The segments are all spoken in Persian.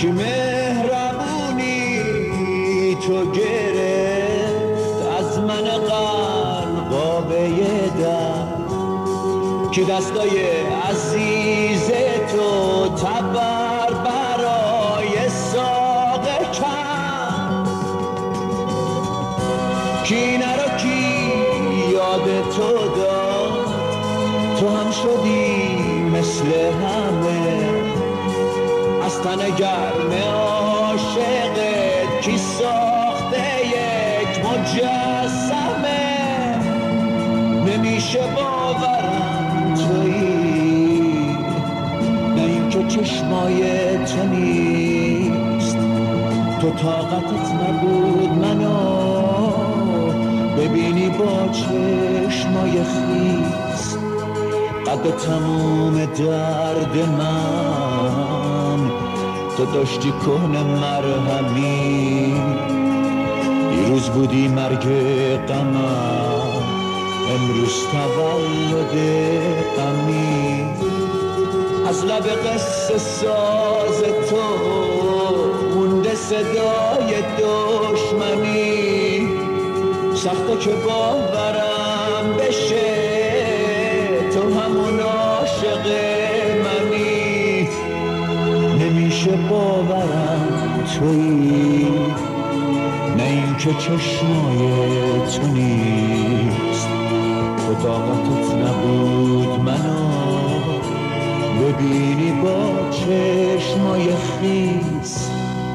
که مهربونی تو گرفت از من قلقابه در، که دستای عزیز تو تبر برای ساقه کرد. کی نرو کی یاد تو داد، تو هم شدی مثل همه. از تن گرم عاشقت کی ساخته یک مجسمه. نمیشه باورم تویی، نه اینکه چشمای تو نیست. تو طاقتت نبود منو ببینی با چشمای خیس. قد تموم درد من تو داشتی کهنه مرهمی. دیروز بودی مرگ غمم، امروز تولد غمی. از لب قصه ساز تو مونده صدای دشمنی. سخته که باورم بشه تو همون عاشق منی. نمیشه باورم تویی، نه اینکه چشمای تو نیست. تو طاقتت نبود منو ببینی با چشمای خیس.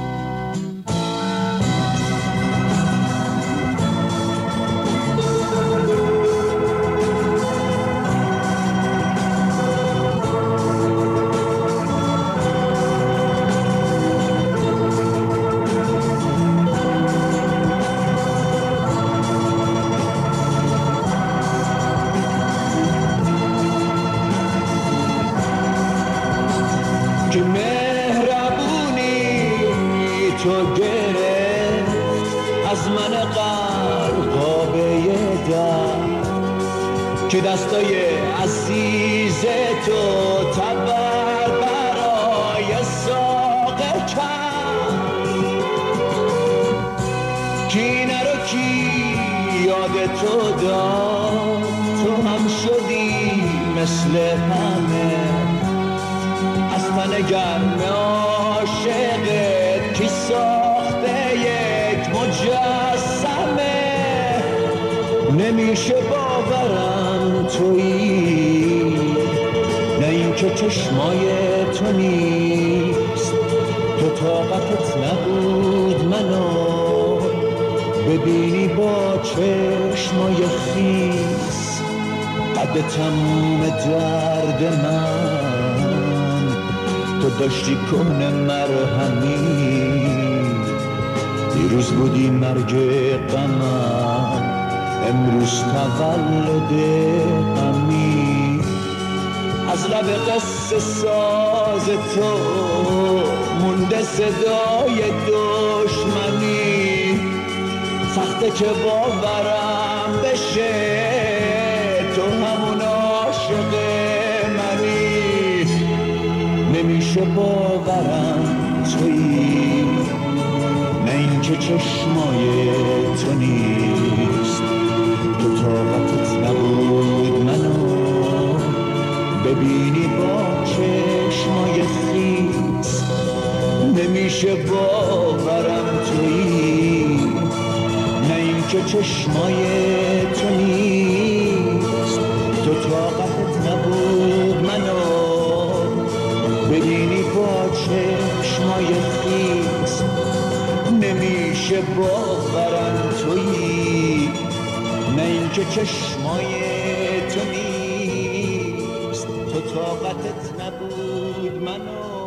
که مهربونی تو گرفت از من قلقابه در، که دستای عزیز تو تبر برای ساقه کرد. کی نرو کی یاد تو داد، تو هم شدی مثل همه. از تن گرم عاشقت کی ساخته یک مجسمه. نمیشه باورم تویی، نه اینکه چشمای تو نیست. تو طاقتت نبود منو ببینی با چشمای خیس. قد تموم درد من تو داشتی کهنه مرهمی. دیروز بودی مرگ غمم، امروز تولد غمی. از لب قصه ساز تو مونده صدای دشمنی. سخته که باورم بشه تو همون عاشق منی. نمیشه باورم تویی، نه اینکه چشمای تو نیست. تو طاقتت نبود منو ببینی با چشمای خیس. نمیشه باورم تویی، نه اینکه چشمای تو نیست. تو طاقتت نبود منو ببینی با چشمای خیس. نمیشه باورم تویی، نه اینکه چشمای تو نیست. تو طاقتت نبود منو